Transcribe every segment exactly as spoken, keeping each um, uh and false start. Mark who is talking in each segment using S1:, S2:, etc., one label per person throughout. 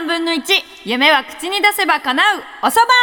S1: んぶんのいち、夢は口に出せば叶う遅番。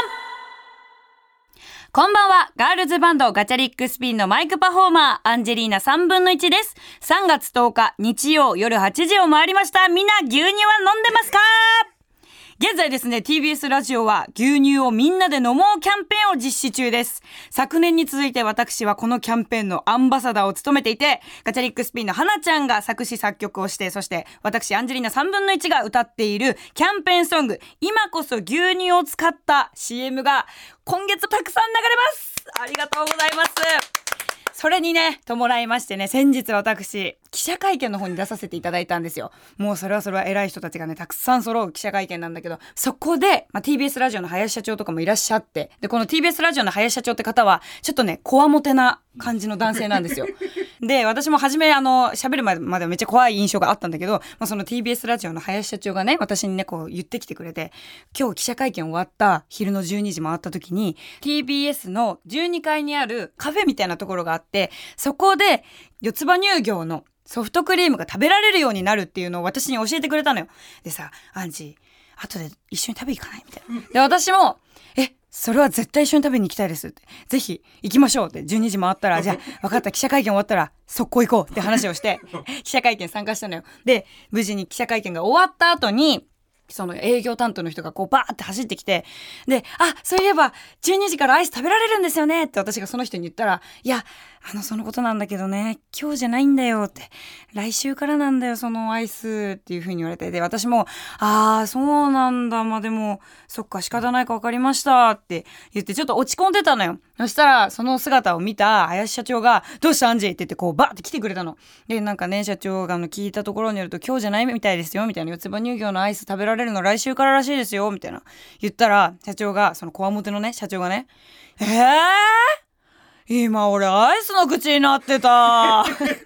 S1: こんばんは。ガールズバンドガチャリックスピンのマイクパフォーマーアンジェリーナさんぶんのいちです。さんがつとおか日曜夜はちじを回りました。みんな牛乳は飲んでますか？現在ですね、 ティービーエス ラジオは牛乳をみんなで飲もうキャンペーンを実施中です。昨年に続いて私はこのキャンペーンのアンバサダーを務めていて、ガチャリックスピンの花ちゃんが作詞作曲をして、そして私アンジェリーナさんぶんのいちが歌っているキャンペーンソング今こそ牛乳を使った シーエム が今月たくさん流れます。ありがとうございます。それにね伴いましてね、先日私記者会見の方に出させていただいたんですよ。もうそれはそれは偉い人たちがねたくさん揃う記者会見なんだけど、そこで、まあ、ティービーエス ラジオの林社長とかもいらっしゃって、でこの ティービーエス ラジオの林社長って方はちょっとねこわもてな感じの男性なんですよ。で私も初めあの喋るまでまでめっちゃ怖い印象があったんだけど、まあ、その ティービーエス ラジオの林社長がね私にねこう言ってきてくれて、今日記者会見終わった昼のじゅうにじ回った時に ティービーエス のじゅうにかいにあるカフェみたいなところがあって、そこで四つ葉乳業のソフトクリームが食べられるようになるっていうのを私に教えてくれたのよ。でさ、アンジー後で一緒に食べ行かないみたいな。で私もえそれは絶対一緒に食べに行きたいですって、ぜひ行きましょうってじゅうにじ回ったら、じゃあ分かった、記者会見終わったら速攻行こうって話をして記者会見参加したのよ。で無事に記者会見が終わった後にその営業担当の人がこうバーって走ってきて、で、あ、そういえばじゅうにじからアイス食べられるんですよねって私がその人に言ったら、いや、あのそのことなんだけどね、今日じゃないんだよって、来週からなんだよそのアイスっていう風に言われて、で私もあーそうなんだ、まあでもそっか仕方ないか分かりましたって言ってちょっと落ち込んでたのよ。そしたらその姿を見た林社長が、どうしたアンジーって言ってこうバーって来てくれたの。でなんかね、社長があの聞いたところによると今日じゃないみたいですよみたいな、四つ葉乳業のアイス食べられるの来週かららしいですよみたいな言ったら、社長がそのこわもてのね社長がね、えー今俺アイスの口になってた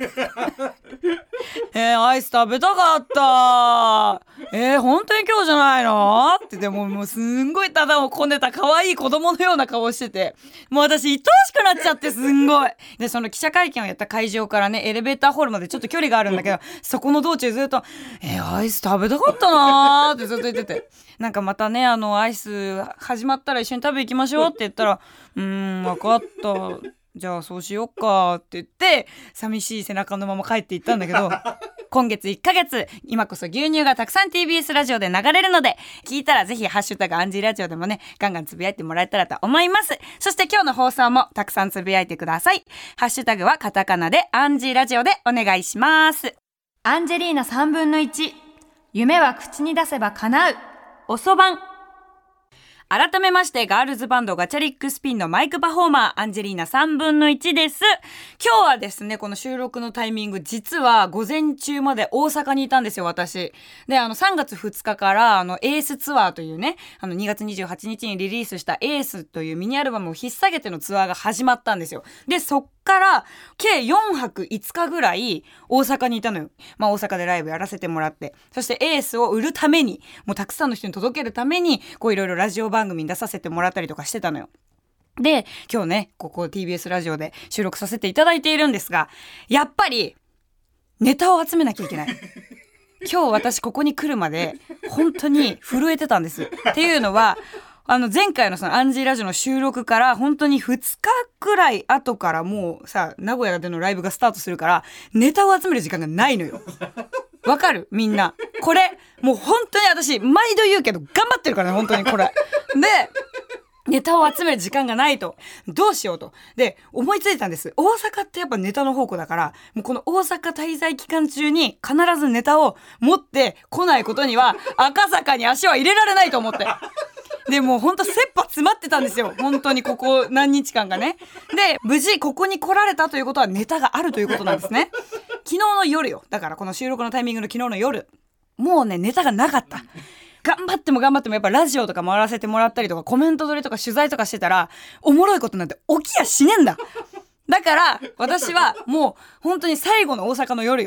S1: えー、アイス食べたかったえー、本当に今日じゃないのってでももうすんごいただをこねた可愛い子供のような顔してて、もう私愛おしくなっちゃってすんごい。でその記者会見をやった会場からねエレベーターホールまでちょっと距離があるんだけど、そこの道中ずっとえー、アイス食べたかったなーってずっと言ってて、なんかまたねあのアイス始まったら一緒に食べ行きましょうって言ったら、うーん分かったじゃあそうしよっかって言って寂しい背中のまま帰っていったんだけど今月いっかげつ今こそ牛乳がたくさん ティービーエス ラジオで流れるので、聞いたらぜひハッシュタグアンジーラジオでもねガンガンつぶやいてもらえたらと思います。そして今日の放送もたくさんつぶやいてください。ハッシュタグはカタカナでアンジーラジオでお願いします。アンジェリーナさんぶんのいち、夢は口に出せば叶う遅番。改めましてガールズバンドガチャリックスピンのマイクパフォーマーアンジェリーナさんぶんのいちです。今日はですねこの収録のタイミング、実は午前中まで大阪にいたんですよ私で。あのさんがつふつかからあのエースツアーというね、あのにがつにじゅうはちにちにリリースしたエースというミニアルバムを引っ提げてのツアーが始まったんですよ。でそっから計よんはくいつかぐらい大阪にいたのよ。まあ大阪でライブやらせてもらって、そしてエースを売るためにもうたくさんの人に届けるためにこういろいろラジオ番組に出させてもらったりとかしてたのよ。で今日ねここ ティービーエス ラジオで収録させていただいているんですが、やっぱりネタを集めなきゃいけない。今日私ここに来るまで本当に震えてたんです。っていうのはあの前回のそのアンジーラジオの収録から本当にふつかくらい後からもうさ名古屋でのライブがスタートするからネタを集める時間がないのよ。わかるみんなこれもう本当に私毎度言うけど頑張ってるからね本当にこれでネタを集める時間がないとどうしようとで思いついたんです。大阪ってやっぱネタの宝庫だから、もうこの大阪滞在期間中に必ずネタを持ってこないことには赤坂に足は入れられないと思ってでもうほんと切羽詰まってたんですよ本当にここ何日間がね。で無事ここに来られたということはネタがあるということなんですね。昨日の夜よ、だからこの収録のタイミングの昨日の夜、もうねネタがなかった。頑張っても頑張ってもやっぱラジオとか回らせてもらったりとかコメント撮りとか取材とかしてたらおもろいことなんて起きやしねえんだ。だから私はもう本当に最後の大阪の夜よ、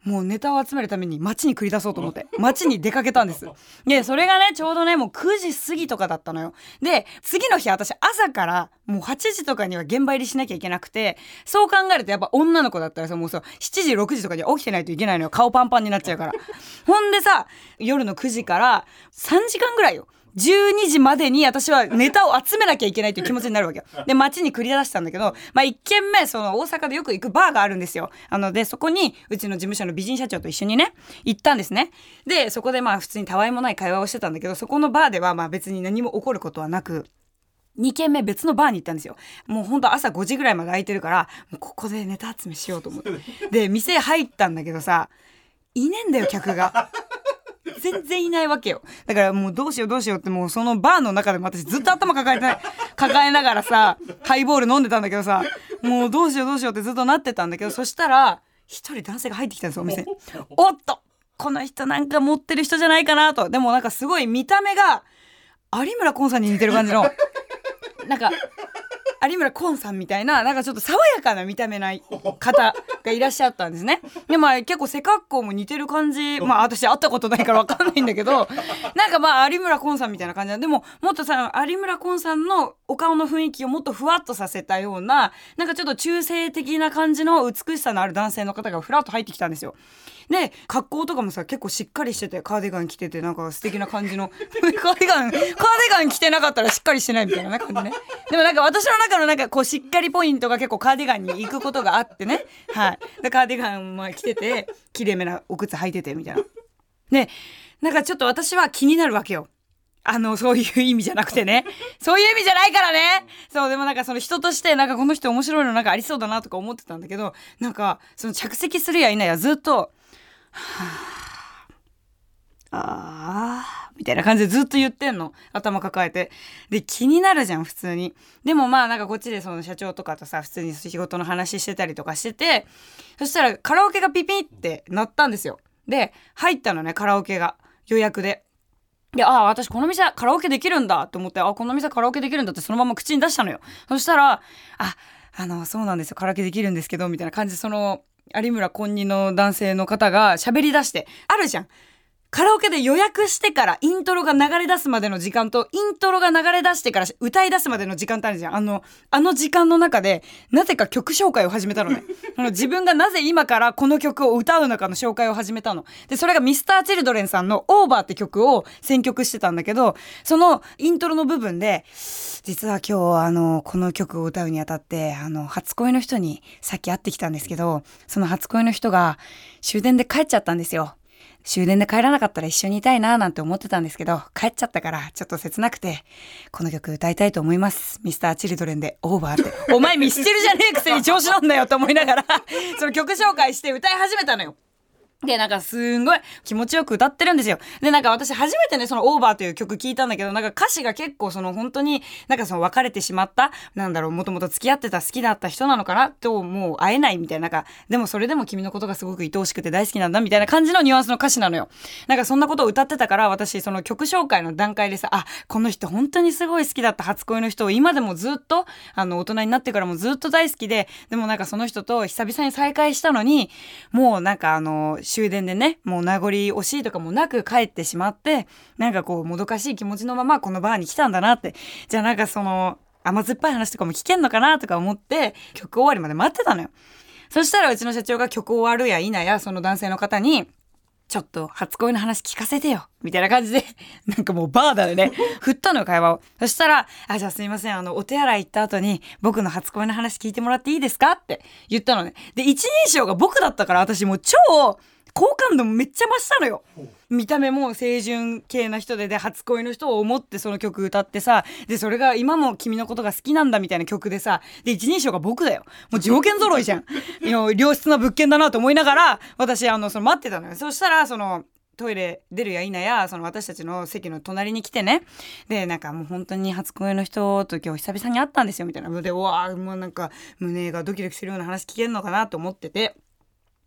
S1: もうネタを集めるために街に繰り出そうと思って街に出かけたんです。でそれがねちょうどねもうくじ過ぎとかだったのよ。で次の日私朝からもうはちじとかには現場入りしなきゃいけなくて、そう考えるとやっぱ女の子だったらさもうさしちじろくじとかには起きてないといけないのよ。顔パンパンになっちゃうからほんでさ夜のくじからさんじかんぐらいよ、じゅうにじまでに私はネタを集めなきゃいけないという気持ちになるわけよ。で街に繰り出したんだけど、まあいっけんめその大阪でよく行くバーがあるんですよ。あのでそこにうちの事務所の美人社長と一緒にね行ったんですね。でそこでまあ普通にたわいもない会話をしてたんだけど、そこのバーではまあ別に何も起こることはなく、にけんめ別のバーに行ったんですよ。もうほんと朝ごじぐらいまで空いてるからもうここでネタ集めしようと思ってで店入ったんだけどさ、いねえんだよ客が全然いないわけよ。だからもうどうしようどうしようってもうそのバーの中でも私ずっと頭抱えて抱えながらさハイボール飲んでたんだけどさ、もうどうしようどうしようってずっとなってたんだけど、そしたら一人男性が入ってきたんですよお店に。おっとこの人なんか持ってる人じゃないかなと。でもなんかすごい見た目が有村昆さんに似てる感じのなんか有村昆さんみたいななんかちょっと爽やかな見た目な方がいらっしゃったんですね。でまあ結構背格好も似てる感じ、まあ私会ったことないから分かんないんだけどなんかまあ有村昆さんみたいな感じで、ももっとさ有村昆さんのお顔の雰囲気をもっとふわっとさせたようななんかちょっと中性的な感じの美しさのある男性の方がふらっと入ってきたんですよ。で格好とかもさ結構しっかりしててカーディガン着ててなんか素敵な感じのカーディガンカーディガン着てなかったらしっかりしてないみたいな感じね。でもなんか私の中のなんかこうしっかりポイントが結構カーディガンに行くことがあってね、はい、でカーディガンも着ててきれいめなお靴履いててみたいな。でなんかちょっと私は気になるわけよ。あのそういう意味じゃなくてねそういう意味じゃないからね。そうでもなんかその人としてなんかこの人面白いのなんかありそうだなとか思ってたんだけど、なんかその着席するや否やずっとはあ、あーみたいな感じでずっと言ってんの、頭抱えて。で気になるじゃん普通に。でもまあなんかこっちでその社長とかとさ普通に仕事の話してたりとかしてて、そしたらカラオケがピピって鳴ったんですよ。で入ったのねカラオケが予約で。で、ああ、私この店カラオケできるんだって思って、あ、この店カラオケできるんだってそのまま口に出したのよ。そしたら、あ、あの、そうなんですよ、カラオケできるんですけど、みたいな感じで、その、有村昆二の男性の方が喋り出して、あるじゃん。カラオケで予約してからイントロが流れ出すまでの時間とイントロが流れ出してから歌い出すまでの時間ってあるじゃん。あの、あの時間の中でなぜか曲紹介を始めたのね。あの自分がなぜ今からこの曲を歌うのかの紹介を始めたの。で、それが ミスターチルドレン さんの オーバー って曲を選曲してたんだけど、そのイントロの部分で、実は今日あの、この曲を歌うにあたって、あの、初恋の人にさっき会ってきたんですけど、その初恋の人が終電で帰っちゃったんですよ。終電で帰らなかったら一緒にいたいななんて思ってたんですけど、帰っちゃったからちょっと切なくて、この曲歌いたいと思います。ミスターチルドレンでオーバーって。お前ミスチルじゃねえくせに調子乗んだよと思いながらその曲紹介して歌い始めたのよ。で、なんかすんごい気持ちよく歌ってるんですよ。で、なんか私初めてね、そのオーバーという曲聞いたんだけど、なんか歌詞が結構その本当になんかその別れてしまった、なんだろう、もともと付き合ってた好きだった人なのかなと、もう会えないみたいな、なんか、でもそれでも君のことがすごく愛おしくて大好きなんだみたいな感じのニュアンスの歌詞なのよ。なんかそんなことを歌ってたから、私その曲紹介の段階でさ、あ、この人本当にすごい好きだった初恋の人を今でもずっと、あの大人になってからもずっと大好きで、でもなんかその人と久々に再会したのに、もうなんかあの終電でね、もう名残惜しいとかもなく帰ってしまって、なんかこうもどかしい気持ちのままこのバーに来たんだなって、じゃあなんかその甘酸っぱい話とかも聞けんのかなとか思って曲終わりまで待ってたのよ。そしたらうちの社長が曲終わるや否やその男性の方に、ちょっと初恋の話聞かせてよみたいな感じでなんかもうバーだよね振ったのよ会話を。そしたら、あ、じゃあすいません、あのお手洗い行った後に僕の初恋の話聞いてもらっていいですかって言ったのね。で一人称が僕だったから、私もう超好感度めっちゃ増したのよ。見た目も清純系な人で、で初恋の人を思ってその曲歌ってさ、でそれが今も君のことが好きなんだみたいな曲でさ、で一人称が僕だよ。もう条件揃いじゃんいや良質な物件だなと思いながら私あのその待ってたのよ。そしたらそのトイレ出るや否やその私たちの席の隣に来てね、でなんかもう本当に初恋の人と今日久々に会ったんですよみたいなので、うわーもうなんか胸がドキドキするような話聞けるのかなと思ってて、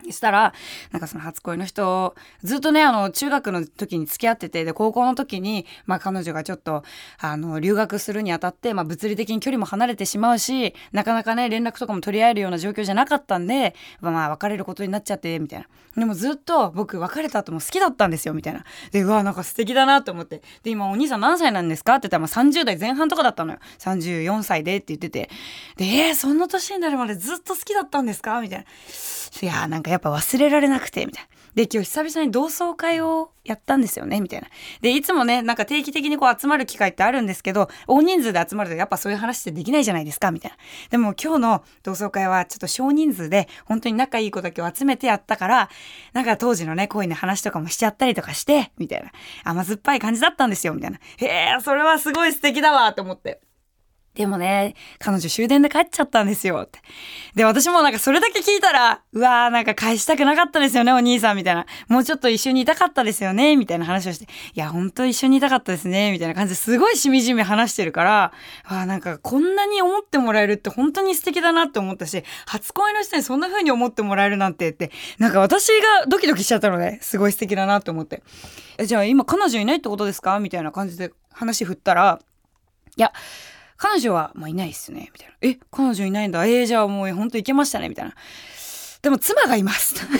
S1: したらなんかその初恋の人ずっとねあの中学の時に付き合ってて、で高校の時にまあ彼女がちょっとあの留学するにあたってまあ物理的に距離も離れてしまうし、なかなかね連絡とかも取り合えるような状況じゃなかったんで、まあ、まあ別れることになっちゃってみたいな。でもずっと僕別れた後も好きだったんですよみたいな。でうわなんか素敵だなと思って、で今お兄さん何歳なんですかって言ったらまあさんじゅう代前半とかだったのよ。さんじゅうよんさいでって言ってて、でえー、そんな年になるまでずっと好きだったんですかみたいな。いやーなんかやっぱ忘れられなくてみたいな。で今日久々に同窓会をやったんですよねみたいな。でいつもねなんか定期的にこう集まる機会ってあるんですけど、大人数で集まるとやっぱそういう話ってできないじゃないですかみたいな。でも今日の同窓会はちょっと少人数で本当に仲いい子だけを集めてやったから、なんか当時のね恋の話とかもしちゃったりとかしてみたいな、甘酸っぱい感じだったんですよみたいな。へえそれはすごい素敵だわと思って。でもね、彼女終電で帰っちゃったんですよって。で、私もなんかそれだけ聞いたら、うわーなんか返したくなかったですよね、お兄さんみたいな。もうちょっと一緒にいたかったですよね、みたいな話をして。いや、ほんと一緒にいたかったですね、みたいな感じですごいしみじみ話してるから、あーなんかこんなに思ってもらえるって本当に素敵だなって思ったし、初恋の人にそんな風に思ってもらえるなんてって、なんか私がドキドキしちゃったので、すごい素敵だなって思って。え、じゃあ今彼女いないってことですかみたいな感じで話振ったら、いや、彼女は、まあ、いないっすねみたいな。え彼女いないんだ。えー、じゃあもうほんといけましたねみたいな。でも妻がいます妻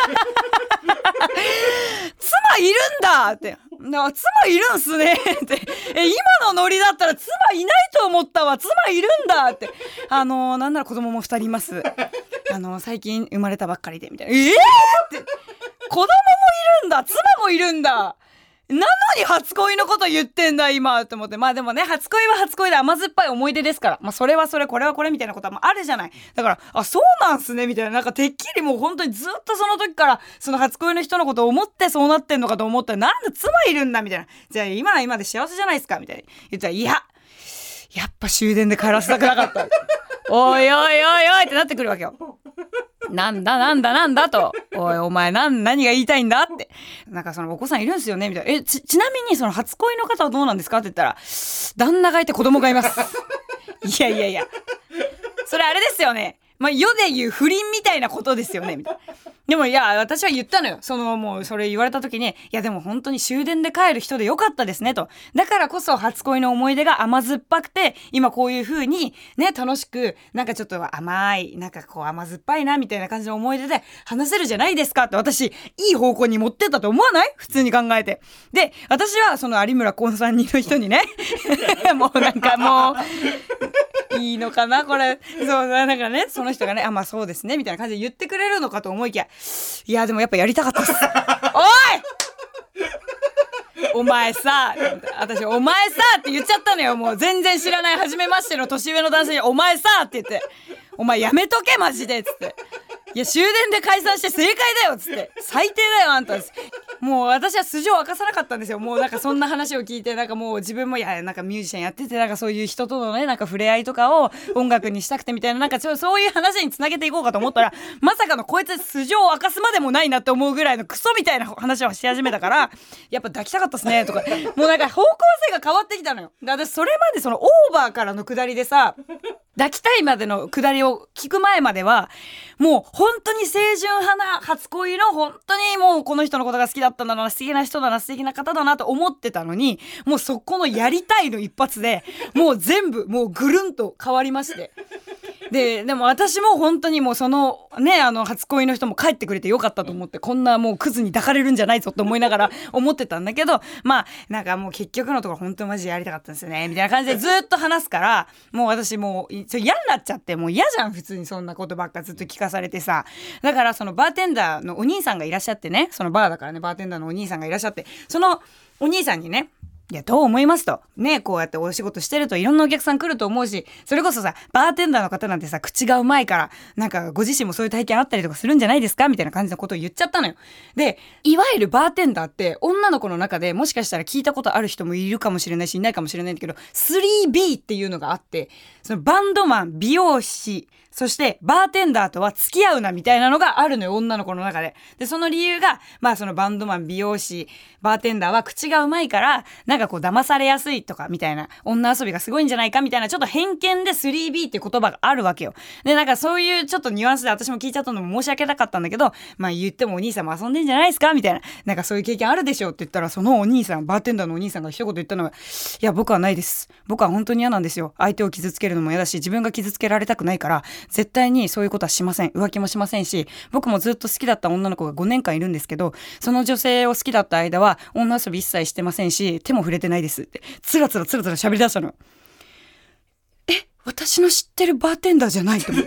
S1: いるんだって妻いるんすねってえ今のノリだったら妻いないと思ったわ、妻いるんだって、あのー、なんなら子供もふたりいます、あのー、最近生まれたばっかりでみたいな。えーって子供もいるんだ、妻もいるんだ、なのに初恋のこと言ってんだ今と思って。まあでもね初恋は初恋で甘酸っぱい思い出ですから、まあそれはそれこれはこれみたいなことはあるじゃない。だからあそうなんすねみたいな、なんかてっきりもう本当にずっとその時からその初恋の人のことを思ってそうなってんのかと思ったら、なんだ妻いるんだみたいな。じゃあ今は今で幸せじゃないですかみたいな言ったら、いややっぱ終電で帰らせたくなかったおいおいおいおいってなってくるわけよ。なんだなんだなんだと、おいお前何何が言いたいんだって、なんかそのお子さんいるんですよねみたいな。え ち, ちなみにその初恋の方はどうなんですかって言ったら、旦那がいて子供がいますいやいやいやそれあれですよね、まあ、世で言う不倫みたいなことですよねみたいな。でもいや私は言ったのよ、そのもうそれ言われた時に、いやでも本当に終電で帰る人でよかったですねと、だからこそ初恋の思い出が甘酸っぱくて今こういう風にね楽しくなんかちょっと甘いなんかこう甘酸っぱいなみたいな感じの思い出で話せるじゃないですかって、私いい方向に持ってったと思わない？普通に考えて。で私はその有村昆さんにの人にねもうなんかもういいのかなこれ、そうなんかねその人がねあまあそうですねみたいな感じで言ってくれるのかと思いきや、いやでもやっぱやりたかったっすおいお前さ私お前さって言っちゃったのよ。もう全然知らない初めましての年上の男性にお前さって言って、お前やめとけマジでっつって、いや終電で解散して正解だよっつって、最低だよあんたです。もう私は素性を明かさなかったんですよ。もうなんかそんな話を聞いて、なんかもう自分もいやなんかミュージシャンやってて、なんかそういう人とのねなんか触れ合いとかを音楽にしたくてみたいな、なんかそういう話につなげていこうかと思ったら、まさかのこいつ素性を明かすまでもないなって思うぐらいのクソみたいな話をし始めたから、やっぱ抱きたかったっすねとか、もうなんか方向性が変わってきたのよ。で私それまでそのオーバーからの下りでさ、抱きたいまでの下りを聞く前まではもう本当に清純派な初恋の本当にもうこの人のことが好きだったんだな、素敵な人だな素敵な方だなと思ってたのに、もうそこのやりたいの一発でもう全部もうぐるんと変わりまして、ででも私も本当にもうそのねあの初恋の人も帰ってくれてよかったと思って、こんなもうクズに抱かれるんじゃないぞと思いながら思ってたんだけど、まあなんかもう結局のところ本当にマジでやりたかったんですよねみたいな感じでずっと話すから、もう私もう嫌になっちゃって、もう嫌じゃん普通にそんなことばっかずっと聞かされてさ。だからそのバーテンダーのお兄さんがいらっしゃってね、そのバーだからねバーテンダーのお兄さんがいらっしゃって、そのお兄さんにね、いやどう思いますとね、こうやってお仕事してるといろんなお客さん来ると思うし、それこそさバーテンダーの方なんてさ口がうまいからなんかご自身もそういう体験あったりとかするんじゃないですかみたいな感じのことを言っちゃったのよ。でいわゆるバーテンダーって女の子の中でもしかしたら聞いたことある人もいるかもしれないしいないかもしれないんだけど スリービー っていうのがあって、そのバンドマン、美容師、 そしてバーテンダーとは付き合うなみたいなのがあるのよ、女の子の中で。でその理由がまあそのバンドマン、美容師、バーテンダーは口がうまいからなんかこう騙されやすいとかみたいな、女遊びがすごいんじゃないかみたいなちょっと偏見で スリービー っていう言葉があるわけよ。でなんかそういうちょっとニュアンスで私も聞いちゃったのも申し訳なかったんだけど、まあ言ってもお兄さんも遊んでんじゃないですかみたいな、なんかそういう経験あるでしょって言ったら、そのお兄さん、バーテンダーのお兄さんが一言言ったのは、いや僕はないです、僕は本当に嫌なんですよ、相手を傷つけるのも嫌だし自分が傷つけられたくないから絶対にそういうことはしません、浮気もしませんし、僕もずっと好きだった女の子がごねんかんいるんですけど、その女性を好きだった間は女遊び一切してませんし手も触れてないですってつらつらつらつら喋り出したの。え、私の知ってるバーテンダーじゃないと思う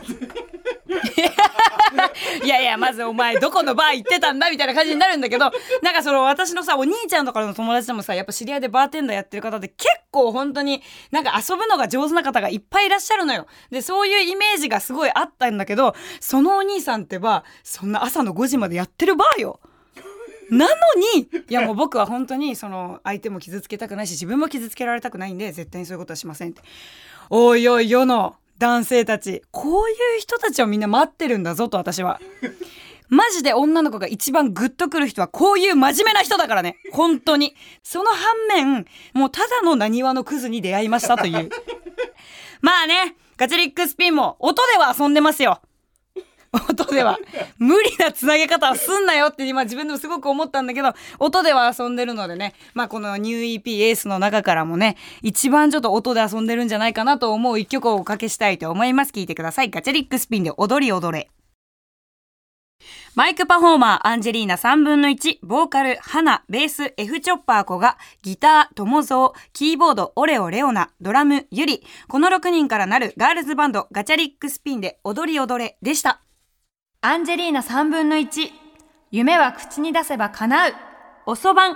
S1: いやいや、まずお前どこのバー行ってたんだみたいな感じになるんだけど、なんかその私のさお兄ちゃんとかの友達でもさ、やっぱ知り合いでバーテンダーやってる方で結構本当になんか遊ぶのが上手な方がいっぱいいらっしゃるのよ。でそういうイメージがすごいあったんだけど、そのお兄さんってばそんな朝のごじまでやってるバーよ。なのに、いやもう僕は本当にその相手も傷つけたくないし自分も傷つけられたくないんで絶対にそういうことはしませんって。おいおい世の男性たち、こういう人たちをみんな待ってるんだぞと。私はマジで女の子が一番グッとくる人はこういう真面目な人だからね、本当に。その反面もうただの浪速のクズに出会いましたというまあね、ガチャリックスピンも音では遊んでますよ。音では無理なつなげ方はすんなよって今自分でもすごく思ったんだけど、音では遊んでるのでね、まあこのニュー イーピー エースの中からもね一番ちょっと音で遊んでるんじゃないかなと思う一曲をおかけしたいと思います。聞いてください。ガチャリックスピンで踊り踊れ。マイクパフォーマーアンジェリーナさんぶんのいち、ボーカル花、ベース F チョッパー小賀、ギター友蔵、キーボードオレオレオナ、ドラムユリ、このろくにんからなるガールズバンドガチャリックスピンで踊り踊れでした。アンジェリーナさんぶんのいち、夢は口に出せば叶う、おそばん。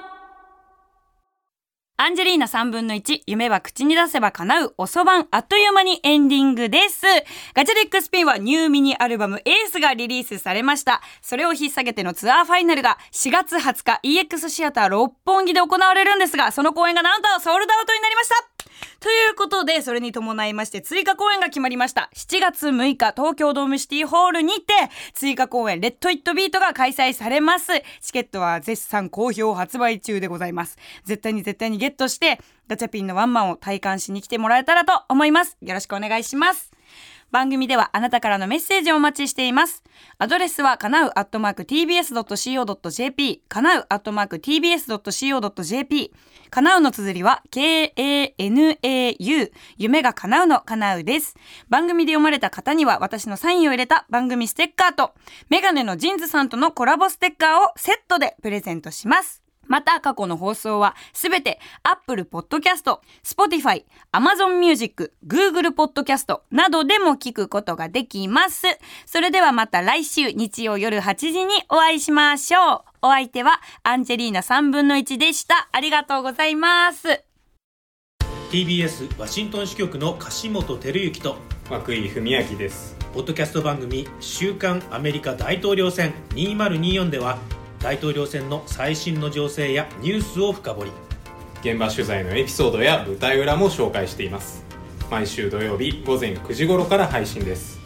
S1: アンジェリーナさんぶんのいち、夢は口に出せば叶う、おそばん。あっという間にエンディングです。ガチャリックスピンはニューミニアルバムエースがリリースされました。それを引っ提げてのツアーファイナルがしがつはつか イーエックス シアター六本木で行われるんですが、その公演がなんとソールドアウトになりました。ということで、それに伴いまして追加公演が決まりました。しちがつむいか東京ドームシティホールにて追加公演レッドイットビートが開催されます。チケットは絶賛好評発売中でございます。絶対に絶対にゲットしてガチャピンのワンマンを体感しに来てもらえたらと思います。よろしくお願いします。番組ではあなたからのメッセージをお待ちしています。アドレスはかなうアットマーク ティービーエスドットシーオードットジェーピー、かなうアットマーク ティービーエスドットシーオードットジェーピー、かなうの綴りは ケーエーエヌエーユー、 夢が叶うのかなうです。番組で読まれた方には私のサインを入れた番組ステッカーとメガネのジンズさんとのコラボステッカーをセットでプレゼントします。また過去の放送はすべて Apple Podcast、Spotify、Amazon Music、Google Podcast などでも聞くことができます。それではまた来週日曜夜はちじにお会いしましょう。お相手はアンジェリーナさんぶんのいちでした。ありがとうございます。
S2: ティービーエス ワシントン支局の樫本照之と
S3: 涌井文明です。
S2: ポッドキャスト番組週刊アメリカ大統領選にせんにじゅうよんでは大統領選の最新の情勢やニュースを深掘り、
S3: 現場取材のエピソードや舞台裏も紹介しています。毎週土曜日ごぜんくじ頃から配信です。